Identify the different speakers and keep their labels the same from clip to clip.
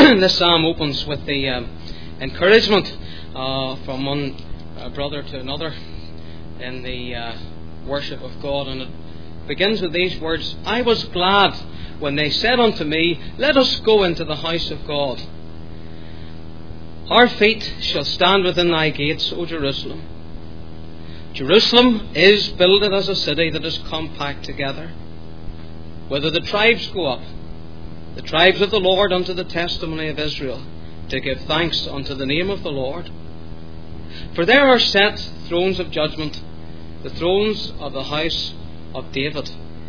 Speaker 1: this psalm opens with the encouragement from one brother to another in the worship of God, and it begins with these words: I was glad when they said unto me, let us go into the house of God. Our feet shall stand within thy gates, O Jerusalem. Jerusalem is builded as a city that is compact together, whither the tribes go up, the tribes of the Lord, unto the testimony of Israel, to give thanks unto the name of the Lord. For there are set thrones of judgment, the thrones of the house of David.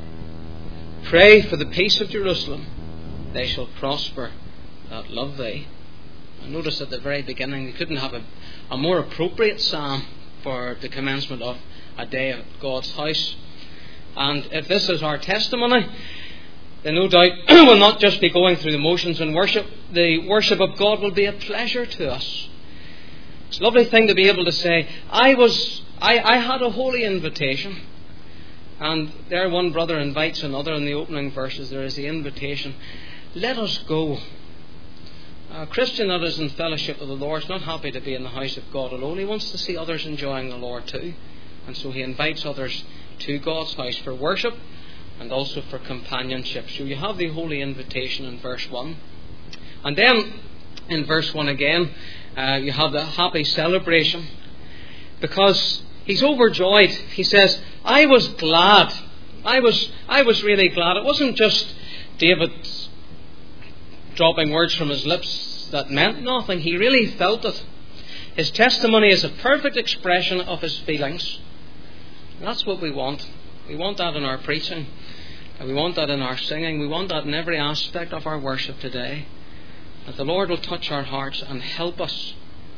Speaker 1: Pray for the peace of Jerusalem, they shall prosper that love thee. And notice at the very beginning, you couldn't have a more appropriate psalm for the commencement of a day at God's house. And if this is our testimony, then no doubt we'll not just be going through the motions in worship. The worship of God will be a pleasure to us. It's a lovely thing to be able to say, I had a holy invitation. And there one brother invites another in the opening verses. There is the invitation, let us go. A Christian that is in fellowship with the Lord is not happy to be in the house of God alone. He wants to see others enjoying the Lord too. And so he invites others to God's house for worship and also for companionship. So you have the holy invitation in verse 1. And then in verse 1 again, you have the happy celebration, because he's overjoyed. He says, I was glad. I was really glad. It wasn't just David dropping words from his lips that meant nothing. He really felt it. His testimony is a perfect expression of his feelings. And that's what we want. We want that in our preaching. And we want that in our singing. We want that in every aspect of our worship today. That the Lord will touch our hearts and help us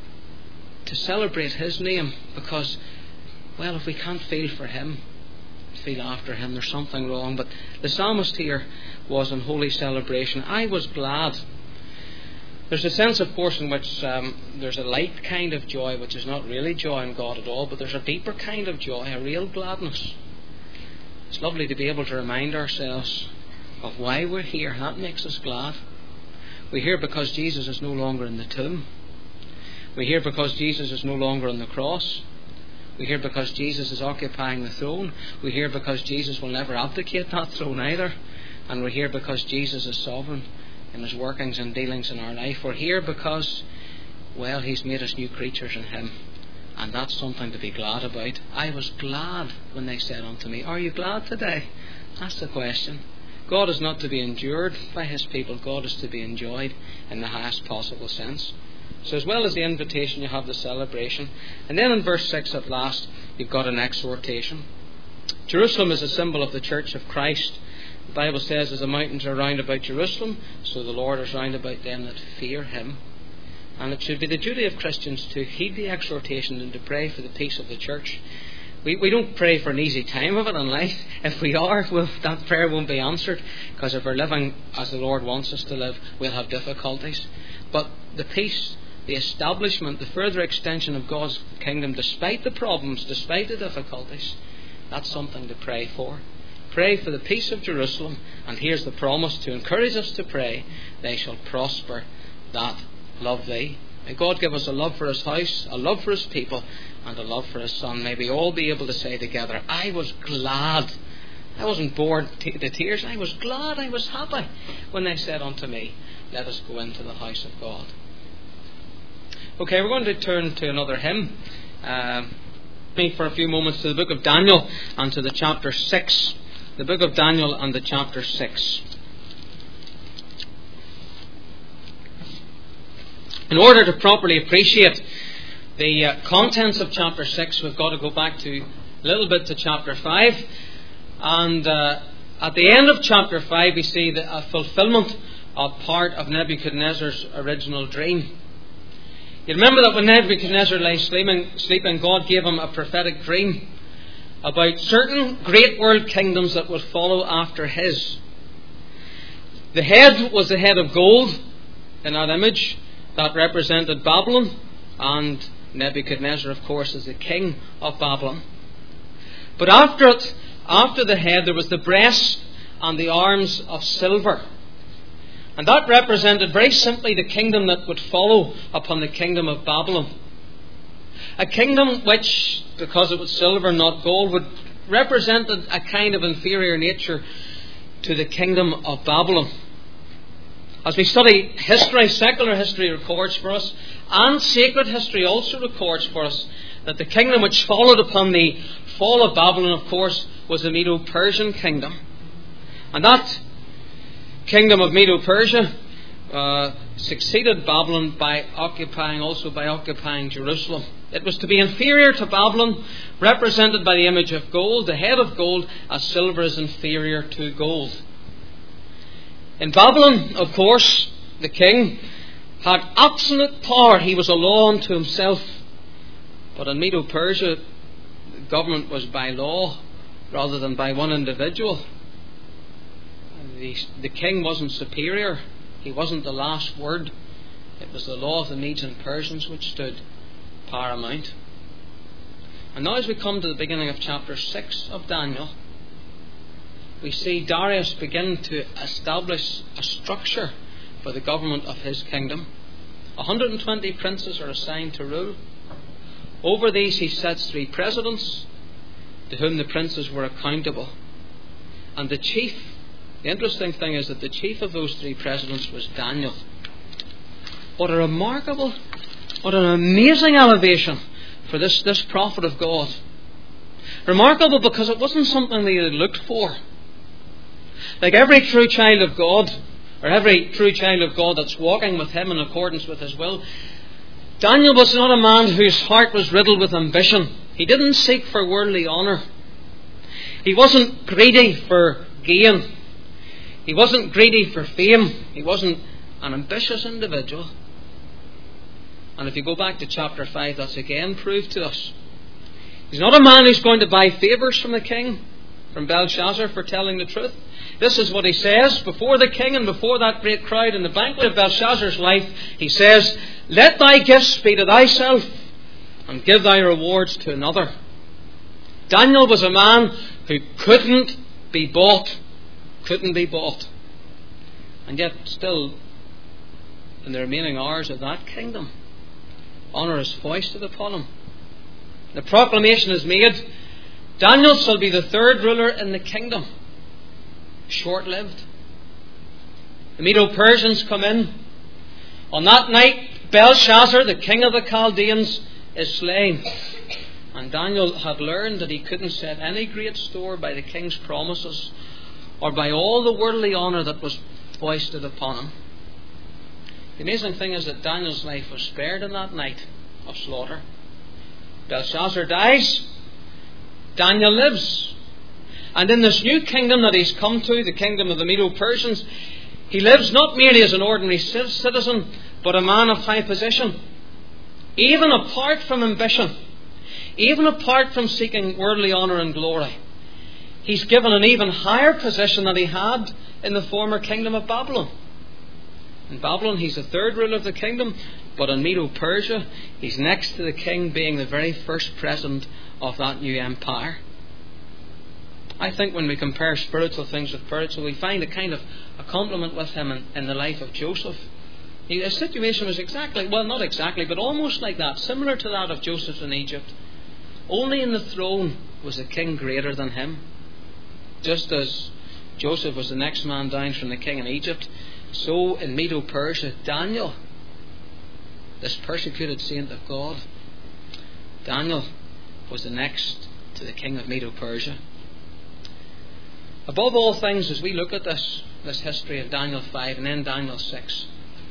Speaker 1: to celebrate His name. Because, well, if we can't feel for Him, feel after Him, there's something wrong. But the psalmist here was in holy celebration. I was glad. There's a sense, of course, in which there's a light kind of joy, which is not really joy in God at all, but there's a deeper kind of joy, a real gladness. It's lovely to be able to remind ourselves of why we're here. That makes us glad. We're here because Jesus is no longer in the tomb. We're here because Jesus is no longer on the cross. We're here because Jesus is occupying the throne. We're here because Jesus will never abdicate that throne either. And we're here because Jesus is sovereign in His workings and dealings in our life. We're here because, well, He's made us new creatures in Him. And that's something to be glad about. I was glad when they said unto me, are you glad today? That's the question. God is not to be endured by His people. God is to be enjoyed in the highest possible sense. So as well as the invitation, you have the celebration. And then in verse 6 at last, you've got an exhortation. Jerusalem is a symbol of the church of Christ. The Bible says, as the mountains are round about Jerusalem, so the Lord is round about them that fear Him. And it should be the duty of Christians to heed the exhortation and to pray for the peace of the church. We don't pray for an easy time of it in life. If we are, that prayer won't be answered, because if we're living as the Lord wants us to live, we'll have difficulties. But the peace, the establishment, the further extension of God's kingdom, despite the problems, despite the difficulties, that's something to pray for. Pray for the peace of Jerusalem, and here's the promise to encourage us to pray, they shall prosper that love thee. May God give us a love for His house, a love for His people, and a love for His Son. May we all be able to say together, I was glad. I wasn't bored to tears. I was glad, I was happy when they said unto me, let us go into the house of God. Okay, we're going to turn to another hymn. For a few moments to the book of Daniel and to the chapter 6. The book of Daniel and the chapter 6. In order to properly appreciate the contents of chapter 6, we've got to go back a little bit to chapter 5. And at the end of chapter 5, we see a fulfillment of part of Nebuchadnezzar's original dream. You remember that when Nebuchadnezzar lay sleeping, God gave him a prophetic dream about certain great world kingdoms that would follow after his. The head was the head of gold in that image that represented Babylon, and Nebuchadnezzar, of course, is the king of Babylon. But after the head, there was the breast and the arms of silver. And that represented very simply the kingdom that would follow upon the kingdom of Babylon. A kingdom which, because it was silver not gold, would represent a kind of inferior nature to the kingdom of Babylon. As we study history, secular history records for us, and sacred history also records for us, that the kingdom which followed upon the fall of Babylon, of course, was the Medo-Persian kingdom. And that kingdom of Medo-Persia succeeded Babylon by occupying Jerusalem. It was to be inferior to Babylon, represented by the image of gold, the head of gold, as silver is inferior to gold. In Babylon, of course, the king had absolute power. He was a law unto himself. But in Medo-Persia, the government was by law rather than by one individual. The king wasn't superior. He wasn't the last word. It was the law of the Medes and Persians which stood paramount. And now as we come to the beginning of chapter 6 of Daniel, we see Darius begin to establish a structure for the government of his kingdom. 120 princes are assigned to rule. Over these he sets 3 presidents to whom the princes were accountable. And the interesting thing is that the chief of those 3 presidents was Daniel. What an amazing elevation for this prophet of God. Remarkable because it wasn't something that he had looked for. Like every true child of God, or every true child of God that's walking with him in accordance with his will, Daniel was not a man whose heart was riddled with ambition. He didn't seek for worldly honour. He wasn't greedy for gain. He wasn't greedy for fame. He wasn't an ambitious individual. And if you go back to chapter 5, that's again proved to us. He's not a man who's going to buy favours from the king, from Belshazzar, for telling the truth. This is what he says before the king and before that great crowd in the banquet of Belshazzar's life. He says, "Let thy gifts be to thyself, and give thy rewards to another." Daniel was a man who couldn't be bought. Couldn't be bought. And yet still, in the remaining hours of that kingdom, honour is foisted upon him. The proclamation is made, Daniel shall be the 3rd ruler in the kingdom. Short-lived. The Medo-Persians come in. On that night, Belshazzar, the king of the Chaldeans, is slain. And Daniel had learned that he couldn't set any great store by the king's promises or by all the worldly honour that was foisted upon him. The amazing thing is that Daniel's life was spared in that night of slaughter. Belshazzar dies, Daniel lives. And in this new kingdom that he's come to, the kingdom of the Medo-Persians, he lives not merely as an ordinary citizen, but a man of high position. Even apart from ambition, even apart from seeking worldly honour and glory, he's given an even higher position than he had in the former kingdom of Babylon. In Babylon, he's the 3rd ruler of the kingdom, but in Medo-Persia, he's next to the king, being the very first president of that new empire. I think when we compare spiritual things with spiritual, we find a kind of a complement with him in the life of Joseph. His situation was not exactly, but almost like that, similar to that of Joseph in Egypt. Only in the throne was a king greater than him. Just as Joseph was the next man down from the king in Egypt, so in Medo-Persia, Daniel, this persecuted saint of God, Daniel was the next to the king of Medo-Persia. Above all things, as we look at this history of Daniel 5 and then Daniel 6,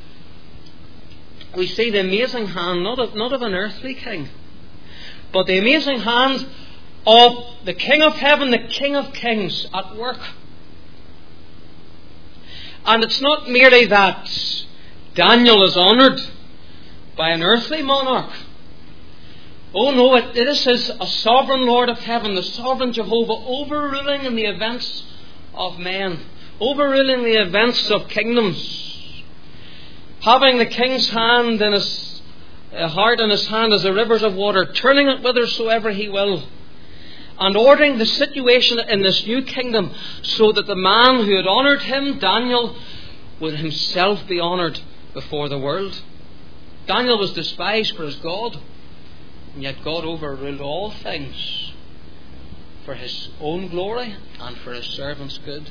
Speaker 1: we see the amazing hand, not of an earthly king, but the amazing hand of the King of Heaven, the King of Kings, at work. And it's not merely that Daniel is honoured by an earthly monarch. Oh no, it is a sovereign Lord of heaven, the sovereign Jehovah, overruling in the events of men, overruling the events of kingdoms, having the king's hand in his heart in his hand as the rivers of water, turning it whithersoever he will, and ordering the situation in this new kingdom so that the man who had honoured him, Daniel, would himself be honoured before the world. Daniel was despised for his God, and yet God overruled all things for his own glory and for his servants' good.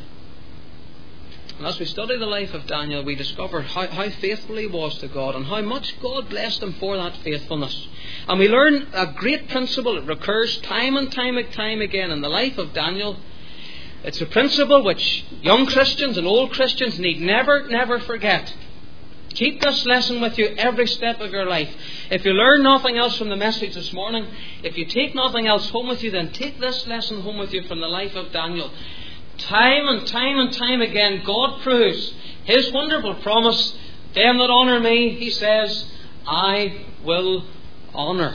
Speaker 1: And as we study the life of Daniel, we discover how faithful he was to God and how much God blessed him for that faithfulness. And we learn a great principle that recurs time and time again in the life of Daniel. It's a principle which young Christians and old Christians need never forget. Keep this lesson with you every step of your life. If you learn nothing else from the message this morning, if you take nothing else home with you, then take this lesson home with you from the life of Daniel. Time and time again, God proves His wonderful promise. Them that honour me, He says, I will honour.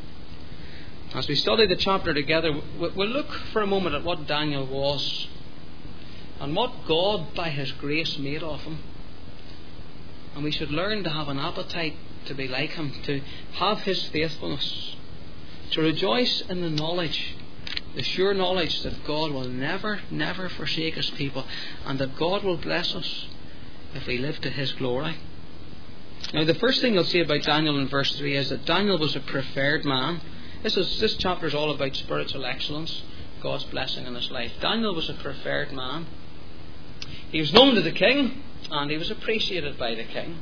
Speaker 1: As we study the chapter together, we'll look for a moment at what Daniel was and what God, by His grace, made of him. And we should learn to have an appetite to be like him, to have his faithfulness, to rejoice in the knowledge, the sure knowledge that God will never forsake His people, and that God will bless us if we live to His glory. Now, the first thing you'll see about Daniel in verse 3 is that Daniel was a preferred man. This chapter is all about spiritual excellence, God's blessing in his life. Daniel was a preferred man. He was known to the king, and he was appreciated by the king.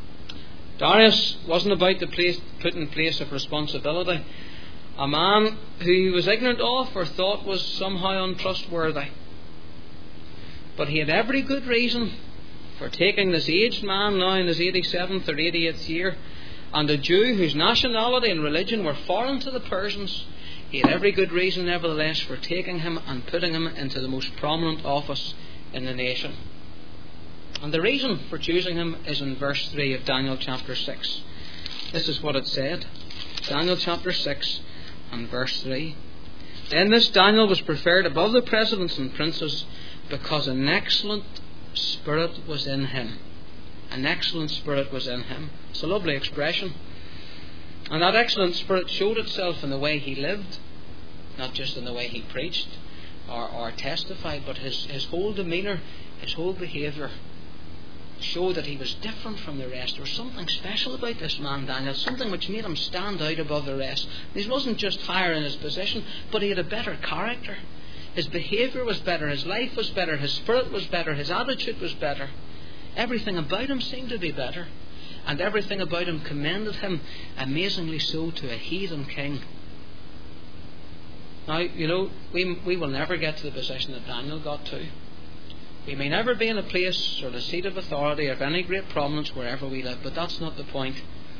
Speaker 1: Darius wasn't about to put in place of responsibility a man who he was ignorant of or thought was somehow untrustworthy. But he had every good reason for taking this aged man, now in his 87th or 88th year, and a Jew whose nationality and religion were foreign to the Persians. He had every good reason, nevertheless, for taking him and putting him into the most prominent office in the nation. And the reason for choosing him is in verse 3 of Daniel chapter 6. This is what it said. Daniel chapter 6 and verse 3. Then this Daniel was preferred above the presidents and princes because an excellent spirit was in him. An excellent spirit was in him. It's a lovely expression. And that excellent spirit showed itself in the way he lived, not just in the way he preached or testified, but his whole demeanour, his whole behaviour showed that he was different from the rest. There was something special about this man Daniel, something which made him stand out above the rest. He wasn't just higher in his position, but he had a better character. His behaviour was better, his life was better, his spirit was better, his attitude was better. Everything about him seemed to be better, and everything about him commended him, amazingly so, to a heathen king. Now, we will never get to the position that Daniel got to. We may never be in a place or the seat of authority of any great prominence wherever we live, but that's not the point.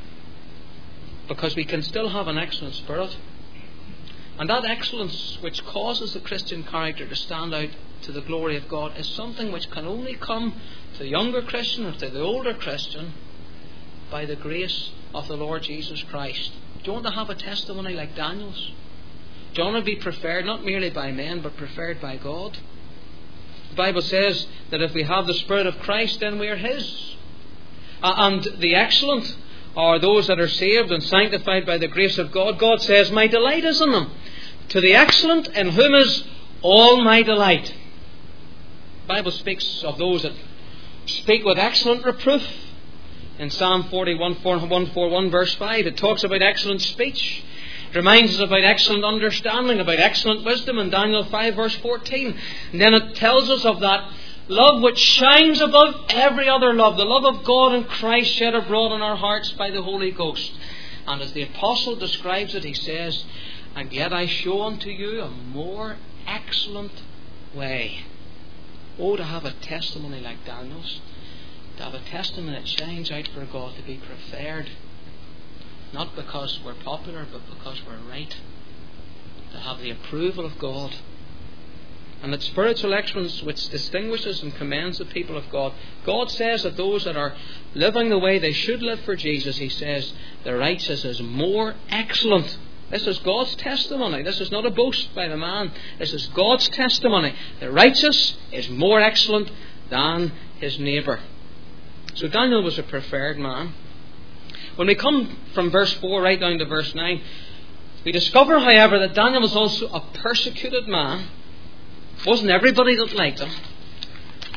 Speaker 1: Because we can still have an excellent spirit. And that excellence which causes the Christian character to stand out to the glory of God is something which can only come to the younger Christian or to the older Christian by the grace of the Lord Jesus Christ. Do you want to have a testimony like Daniel's? Do you want to be preferred not merely by men but preferred by God? The Bible says that if we have the Spirit of Christ, then we are His. And the excellent are those that are saved and sanctified by the grace of God. God says, my delight is in them. To the excellent, in whom is all my delight. The Bible speaks of those that speak with excellent reproof. In Psalm 141 verse 5, it talks about excellent speech. It reminds us about excellent understanding, about excellent wisdom in Daniel 5 verse 14. And then it tells us of that love which shines above every other love, the love of God and Christ shed abroad in our hearts by the Holy Ghost. And as the Apostle describes it, he says, and yet I show unto you a more excellent way. Oh, to have a testimony like Daniel's, to have a testimony that shines out for God, to be preferred, not because we're popular, but because we're right, to have the approval of God. And that spiritual excellence which distinguishes and commends the people of God. God says that those that are living the way they should live for Jesus, He says, the righteous is more excellent. This is God's testimony. This is not a boast by the man. This is God's testimony. The righteous is more excellent than his neighbour. So Daniel was a preferred man. When we come from verse 4 right down to verse 9, we discover, however, that Daniel was also a persecuted man. It wasn't everybody that liked him.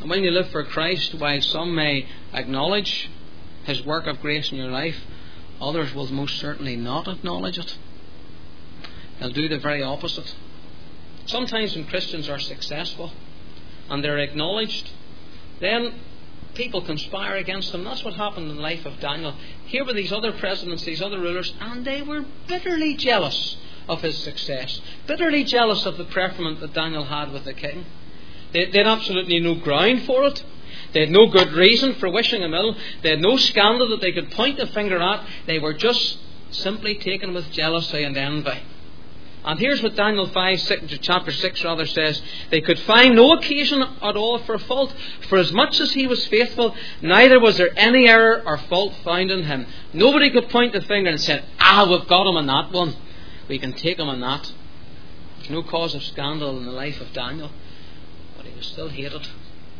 Speaker 1: And when you live for Christ, while some may acknowledge His work of grace in your life, others will most certainly not acknowledge it. They'll do the very opposite. Sometimes when Christians are successful and they're acknowledged, then people conspire against them. That's what happened in the life of Daniel. Here were these other presidents, these other rulers, and they were bitterly jealous of his success, bitterly jealous of the preferment that Daniel had with the king. They had absolutely no ground for it. They had no good reason for wishing him ill. They had no scandal that they could point the finger at. They were just simply taken with jealousy and envy. And here's what Daniel chapter 6 says. They could find no occasion at all for fault, for as much as he was faithful, neither was there any error or fault found in him. Nobody could point the finger and say, we've got him on that one. We can take him on that. There's no cause of scandal in the life of Daniel, but he was still hated.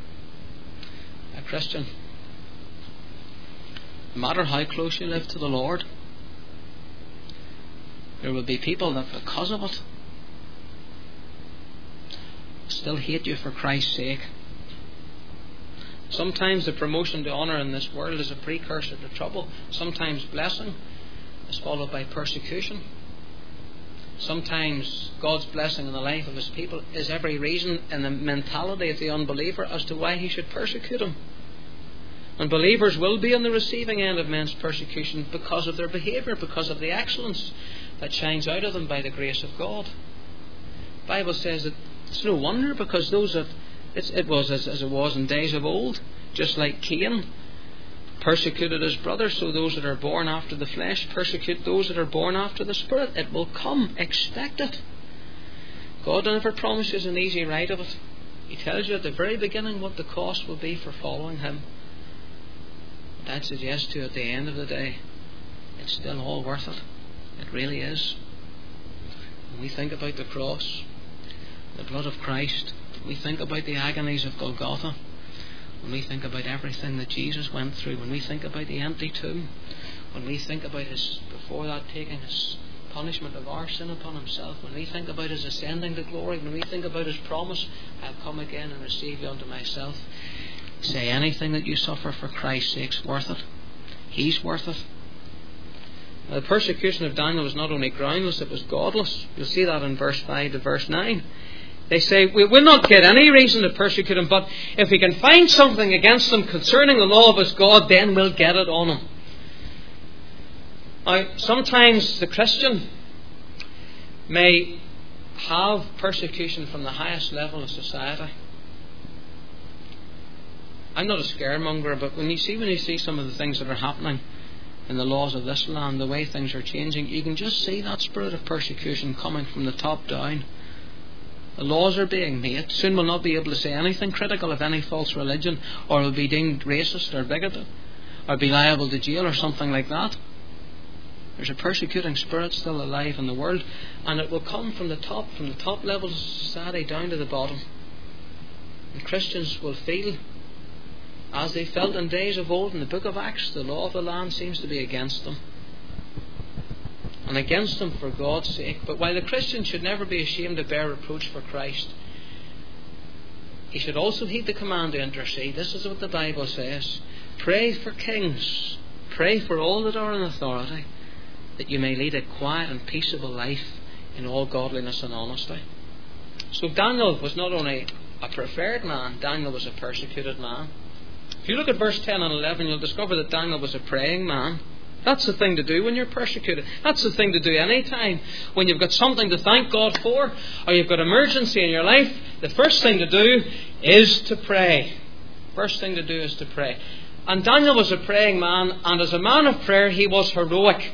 Speaker 1: A Christian, no matter how close you live to the Lord, there will be people that because of it still hate you for Christ's sake. Sometimes the promotion to honour in this world is a precursor to trouble. Sometimes blessing is followed by persecution. Sometimes God's blessing in the life of His people is every reason in the mentality of the unbeliever as to why he should persecute him. And believers will be on the receiving end of men's persecution because of their behaviour, because of the excellence that shines out of them by the grace of God. The Bible says that it's no wonder, because it was as it was in days of old. Just like Cain persecuted his brother, so those that are born after the flesh persecute those that are born after the Spirit. It will come. Expect it. God never promises an easy ride of it. He tells you at the very beginning what the cost will be for following Him. But I'd suggest to you at the end of the day, it's still all worth it. It really is. When we think about the cross, the blood of Christ, when we think about the agonies of Golgotha, when we think about everything that Jesus went through, when we think about the empty tomb, when we think about His, before that, taking His punishment of our sin upon Himself, when we think about His ascending to glory, when we think about His promise, I'll come again and receive you unto myself, say anything that you suffer for Christ's sake is worth it. He's worth it. The persecution of Daniel was not only groundless, it was godless. You'll see that in verse 5 to verse 9. They say, we will not get any reason to persecute him, but if we can find something against him concerning the law of his God, then we'll get it on him. Now, sometimes the Christian may have persecution from the highest level of society. I'm not a scaremonger, but when you see some of the things that are happening in the laws of this land, the way things are changing, you can just see that spirit of persecution coming from the top down. The laws are being made. Soon we'll not be able to say anything critical of any false religion, or will be deemed racist or bigoted, or be liable to jail or something like that. There's a persecuting spirit still alive in the world, and it will come from the top levels of society down to the bottom. And Christians will feel, as they felt in days of old in the book of Acts, the law of the land seems to be against them. And against them for God's sake. But while the Christian should never be ashamed to bear reproach for Christ, he should also heed the command to intercede. This is what the Bible says. Pray for kings. Pray for all that are in authority, that you may lead a quiet and peaceable life in all godliness and honesty. So Daniel was not only a preferred man, Daniel was a persecuted man. If you look at verse 10 and 11, you'll discover that Daniel was a praying man. That's the thing to do when you're persecuted. That's the thing to do any time. When you've got something to thank God for, or you've got emergency in your life, the first thing to do is to pray. First thing to do is to pray. And Daniel was a praying man, and as a man of prayer, he was heroic.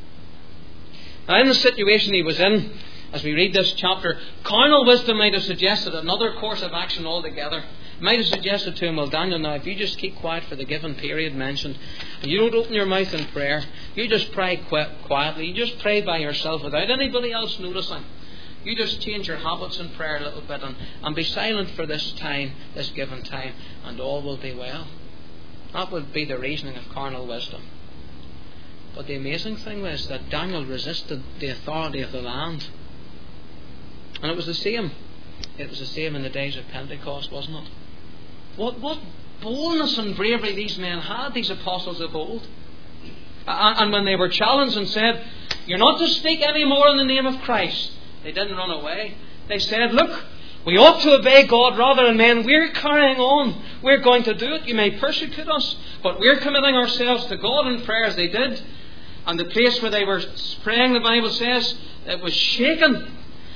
Speaker 1: Now, in the situation he was in, as we read this chapter, carnal wisdom might have suggested another course of action altogether. Might have suggested to him, well, Daniel, now if you just keep quiet for the given period mentioned, and you don't open your mouth in prayer, you just pray quietly, you just pray by yourself without anybody else noticing. You just change your habits in prayer a little bit and be silent for this time, this given time, and all will be well. That would be the reasoning of carnal wisdom. But the amazing thing was that Daniel resisted the authority of the land. And it was the same. It was the same in the days of Pentecost, wasn't it? What boldness and bravery these men had, these apostles of old. And when they were challenged and said, "You're not to speak any more in the name of Christ," they didn't run away. They said, "Look, we ought to obey God rather than men. We're carrying on. We're going to do it. You may persecute us, but we're committing ourselves to God in prayer," as they did. And the place where they were praying, the Bible says, it was shaken.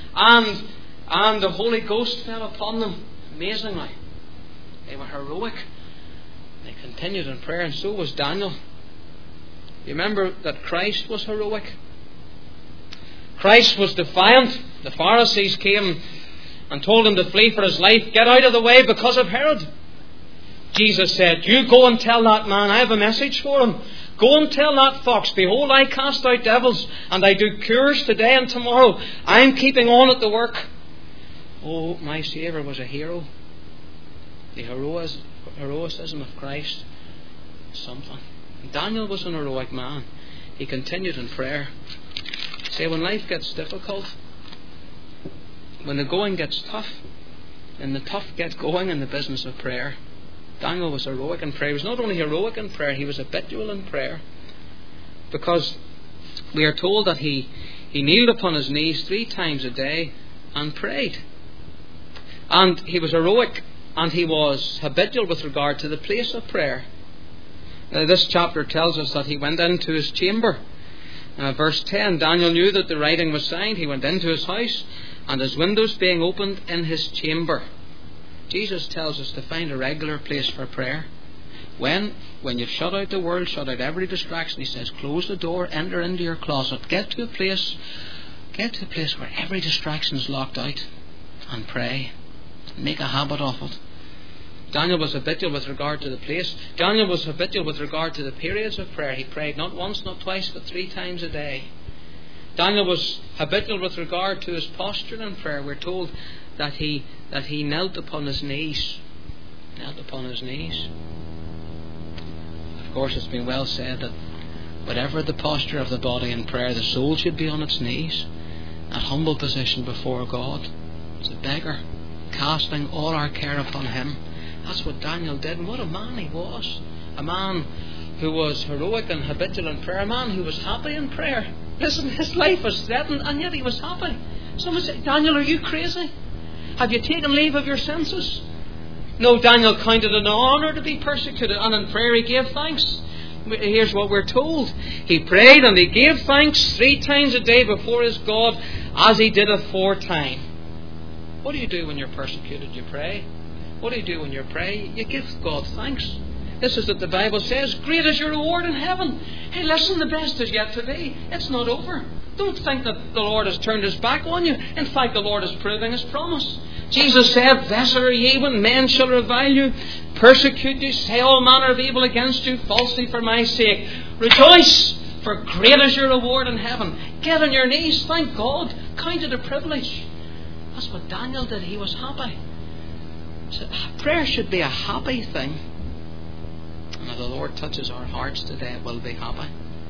Speaker 1: And the Holy Ghost fell upon them amazingly. They were heroic. They continued in prayer, and so was Daniel. You remember that Christ was heroic. Christ was defiant. The Pharisees came and told him to flee for his life. "Get out of the way because of Herod." Jesus said, "You go and tell that man, I have a message for him. Go and tell that fox, behold, I cast out devils and I do cures today and tomorrow. I'm keeping on at the work." Oh, my Saviour was a hero. The heroicism of Christ is something. Daniel was an heroic man. He continued in prayer. Say, when life gets difficult, when the going gets tough, and the tough get going in the business of prayer, Daniel was heroic in prayer. He was not only heroic in prayer, he was habitual in prayer. Because we are told that he kneeled upon his knees 3 times a day and prayed. And he was heroic and he was habitual with regard to the place of prayer. Now, this chapter tells us that he went into his chamber. Verse 10, Daniel knew that the writing was signed. He went into his house, and his windows being opened in his chamber. Jesus tells us to find a regular place for prayer. When you've shut out the world, shut out every distraction, he says, close the door, enter into your closet, get to a place where every distraction is locked out, and pray. Make a habit of it. Daniel was habitual with regard to the place. Daniel was habitual with regard to the periods of prayer. He prayed not once, not twice, but 3 times a day. Daniel was habitual with regard to his posture in prayer. We're told that he knelt upon his knees. Knelt upon his knees. Of course, it's been well said that whatever the posture of the body in prayer, the soul should be on its knees. That humble position before God. As a beggar, casting all our care upon him. That's what Daniel did, and what a man he was. A man who was heroic and habitual in prayer. A man who was happy in prayer. Listen, his life was threatened, and yet he was happy. Someone said, Daniel, are you crazy? Have you taken leave of your senses? No, Daniel counted it an honour to be persecuted, and in prayer he gave thanks. Here's what we're told. He prayed and he gave thanks 3 times a day before his God, as he did aforetime. What do you do when you're persecuted? You pray. What do you do when you pray? You give God thanks. This is what the Bible says. Great is your reward in heaven. Hey, listen, the best is yet to be. It's not over. Don't think that the Lord has turned his back on you. In fact, the Lord is proving his promise. Jesus said, blessed are ye when men shall revile you, persecute you, say all manner of evil against you, falsely for my sake. Rejoice, for great is your reward in heaven. Get on your knees, thank God. Count it a privilege. That's what Daniel did. He was happy. So prayer should be a happy thing. And if the Lord touches our hearts today, it will be happy.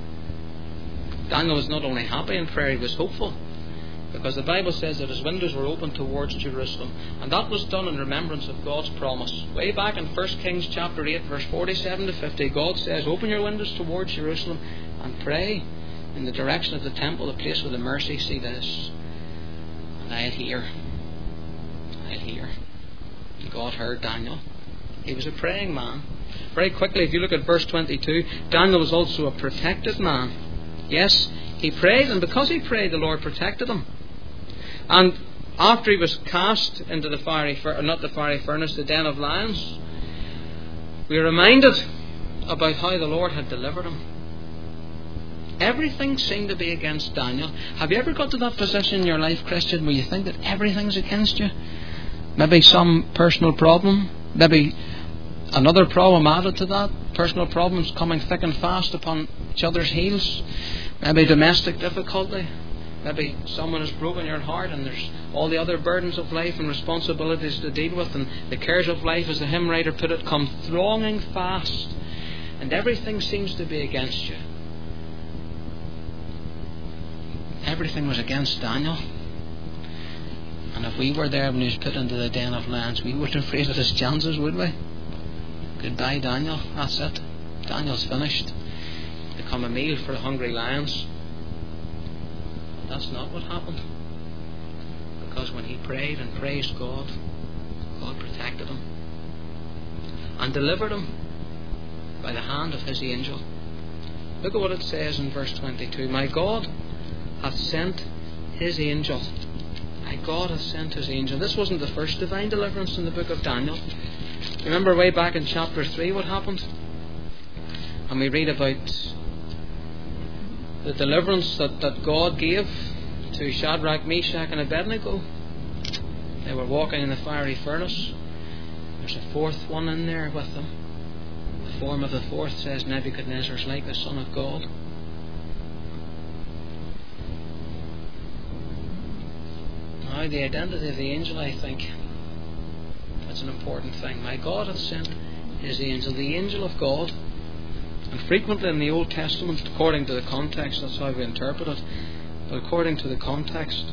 Speaker 1: Daniel was not only happy in prayer, he was hopeful. Because the Bible says that his windows were open towards Jerusalem. And that was done in remembrance of God's promise. Way back in 1 Kings chapter 8, verse 47 to 50, God says, open your windows towards Jerusalem and pray in the direction of the temple, the place where the mercy seat is. And I'll hear. I'll hear. And God heard Daniel. He was a praying man. Very quickly, if you look at verse 22, Daniel was also a protected man. Yes, he prayed, and because he prayed, the Lord protected him. And after he was cast into the the den of lions, we are reminded about how the Lord had delivered him. Everything seemed to be against Daniel. Have you ever got to that position in your life, Christian, where you think that everything's against you? Maybe some personal problem, maybe another problem added to that, personal problems coming thick and fast upon each other's heels, maybe domestic difficulty, maybe someone has broken your heart, and there's all the other burdens of life and responsibilities to deal with, and the cares of life, as the hymn writer put it, come thronging fast, and everything seems to be against you. Everything was against Daniel. And if we were there when he was put into the den of lions, we wouldn't have afraid of his chances, would we? Goodbye, Daniel. That's it. Daniel's finished. Become a meal for the hungry lions. But that's not what happened. Because when he prayed and praised God, God protected him and delivered him by the hand of his angel. Look at what it says in verse 22. My God hath sent his angel. My God hath sent his angel. This wasn't the first divine deliverance in the book of Daniel. Remember way back in chapter 3 what happened? And we read about the deliverance that God gave to Shadrach, Meshach and Abednego. They were walking in the fiery furnace. There's a fourth one in there with them. The form of the fourth says Nebuchadnezzar is like the Son of God. Now the identity of the angel, I think, that's an important thing. My God hath sent his angel, the angel of God. And frequently in the Old Testament, according to the context, that's how we interpret it, but according to the context,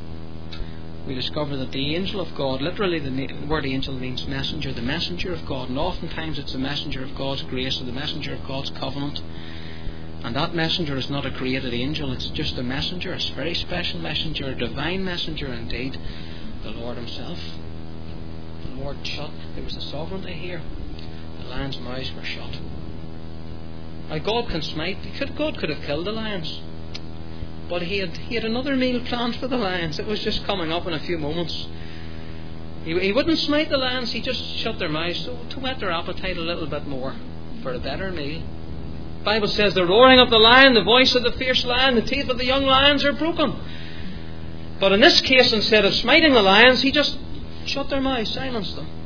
Speaker 1: we discover that the angel of God, literally the word angel means messenger, the messenger of God, and oftentimes it's the messenger of God's grace or the messenger of God's covenant. And that messenger is not a created angel, it's just a messenger, a very special messenger, a divine messenger indeed, the Lord himself. The Lord shut, there was a sovereignty here, the lions' mouths were shut. Now God can smite, God could have killed the lions, but he had another meal planned for the lions. It was just coming up in a few moments. He wouldn't smite the lions, he just shut their mouths to whet their appetite a little bit more for a better meal. The Bible says the roaring of the lion, the voice of the fierce lion, the teeth of the young lions are broken. But in this case, instead of smiting the lions, he just shut their mouths, silenced them.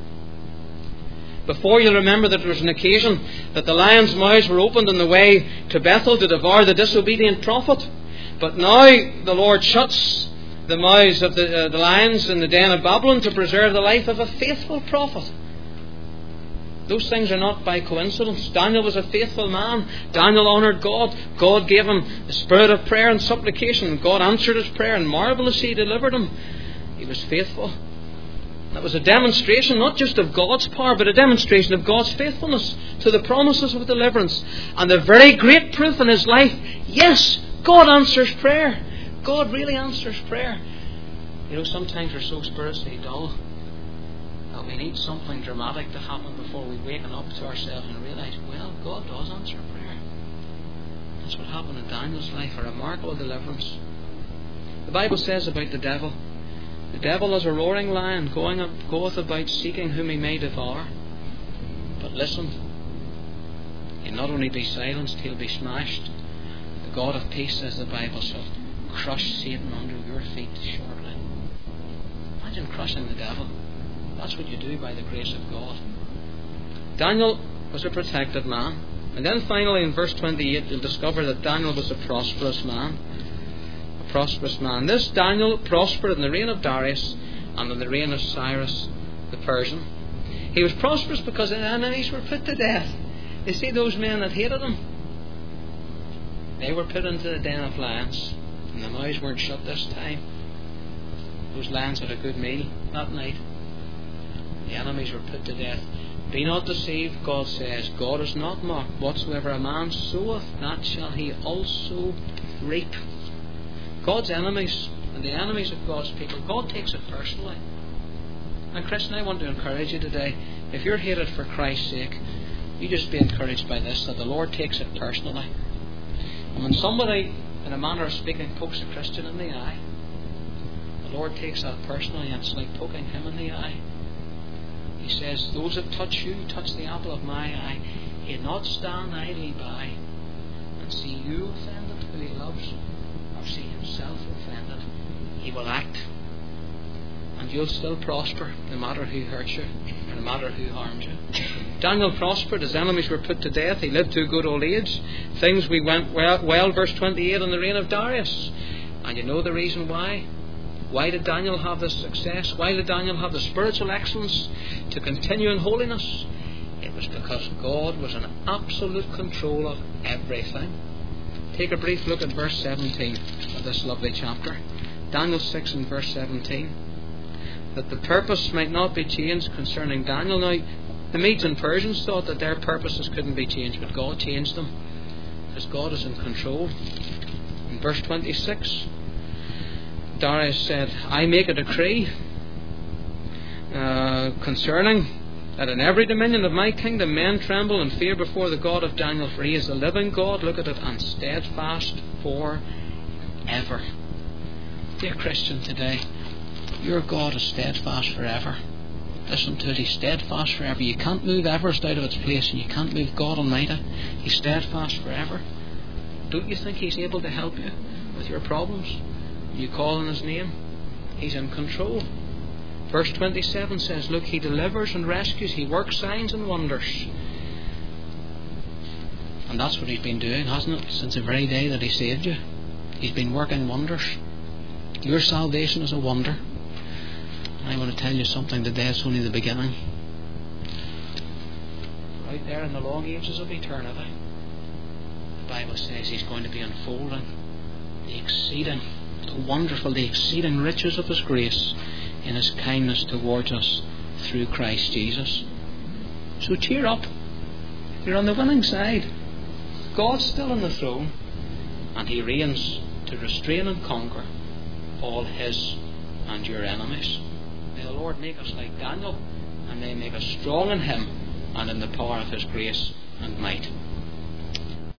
Speaker 1: Before, you'll remember that there was an occasion that the lions' mouths were opened on the way to Bethel to devour the disobedient prophet. But now the Lord shuts the mouths of the lions in the den of Babylon to preserve the life of a faithful prophet. Those things are not by coincidence. Daniel was a faithful man. Daniel honoured God. God gave him the spirit of prayer and supplication. God answered his prayer, and marvellously delivered him. He was faithful. That was a demonstration not just of God's power, but a demonstration of God's faithfulness to the promises of deliverance. And the very great proof in his life, yes, God answers prayer. God really answers prayer. You know, sometimes we're so spiritually dull that we need something dramatic to happen before we waken up to ourselves and realise, well, God does answer prayer. That's what happened in Daniel's life, a remarkable deliverance. The Bible says about the devil, the devil is a roaring lion, goeth about seeking whom he may devour. But listen, he'll not only be silenced, he'll be smashed. The God of peace, says the Bible, shall crush Satan under your feet shortly. Imagine crushing the devil. That's what you do by the grace of God. Daniel was a protected man. And then finally in verse 28 you'll discover that Daniel was a prosperous man. A prosperous man. This Daniel prospered in the reign of Darius and in the reign of Cyrus the Persian. He was prosperous because his enemies were put to death. You see, those men that hated him, they were put into the den of lions, and the mouths weren't shut this time. Those lions had a good meal that night. The enemies were put to death. Be not deceived, God says. God is not mocked. Whatsoever a man soweth, that shall he also reap. God's enemies and the enemies of God's people, God takes it personally. And Christian, I want to encourage you today, if you're hated for Christ's sake, you just be encouraged by this, that the Lord takes it personally. And when somebody, in a manner of speaking, pokes a Christian in the eye, the Lord takes that personally, and it's like poking him in the eye. He says, those that touch you, touch the apple of my eye. He'll not stand idly by and see you offended who he loves, or see himself offended. He will act. And you'll still prosper, no matter who hurts you, or no matter who harms you. Daniel prospered. His enemies were put to death. He lived to a good old age. Things went well, verse 28, in the reign of Darius. And you know the reason why. Why did Daniel have this success? Why did Daniel have the spiritual excellence to continue in holiness? It was because God was in absolute control of everything. Take a brief look at verse 17 of this lovely chapter. Daniel 6 and verse 17. That the purpose might not be changed concerning Daniel. Now, The Medes and Persians thought that their purposes couldn't be changed, but God changed them, because God is in control. In verse 26, Darius said, I make a decree concerning that in every dominion of my kingdom men tremble and fear before the God of Daniel, for he is the living God, look at it, and steadfast forever. Dear Christian, today, your God is steadfast forever. Listen to it, He's steadfast forever. You can't move Everest out of its place, and you can't move God Almighty. He's steadfast forever. Don't you think He's able to help you with your problems? You call on His name, He's in control. Verse 27 says, look, He delivers and rescues, He works signs and wonders. And that's what He's been doing, hasn't it? Since the very day that He saved you. He's been working wonders. Your salvation is a wonder. And I want to tell you something today, it's only the beginning. Right there in the long ages of eternity, the Bible says He's going to be unfolding the exceeding, the wonderful, the exceeding riches of His grace in His kindness towards us through Christ Jesus. So cheer up. You're on the winning side. God's still on the throne, and He reigns to restrain and conquer all His and your enemies. May the Lord make us like Daniel, and may make us strong in Him and in the power of His grace and might.